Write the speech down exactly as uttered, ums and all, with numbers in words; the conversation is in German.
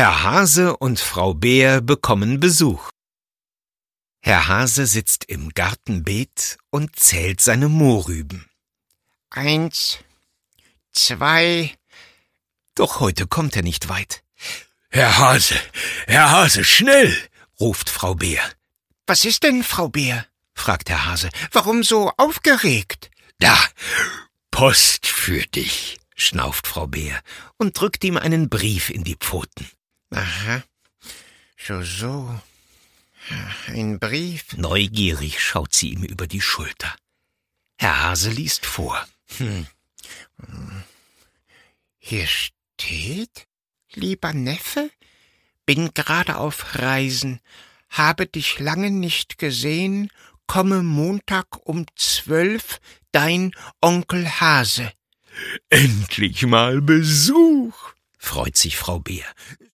Herr Hase und Frau Bär bekommen Besuch. Herr Hase sitzt im Gartenbeet und zählt seine Mohrrüben. Eins, zwei. Doch heute kommt er nicht weit. »Herr Hase, Herr Hase, schnell«, ruft Frau Bär. »Was ist denn, Frau Bär?« fragt Herr Hase. »Warum so aufgeregt?« »Da, Post für dich«, schnauft Frau Bär und drückt ihm einen Brief in die Pfoten. »Aha, so, so, ein Brief?« Neugierig schaut sie ihm über die Schulter. Herr Hase liest vor. Hm. Hier steht: »Lieber Neffe, bin gerade auf Reisen, habe dich lange nicht gesehen, komme Montag um zwölf, dein Onkel Hase.« »Endlich mal Besuch«, freut sich Frau Bär.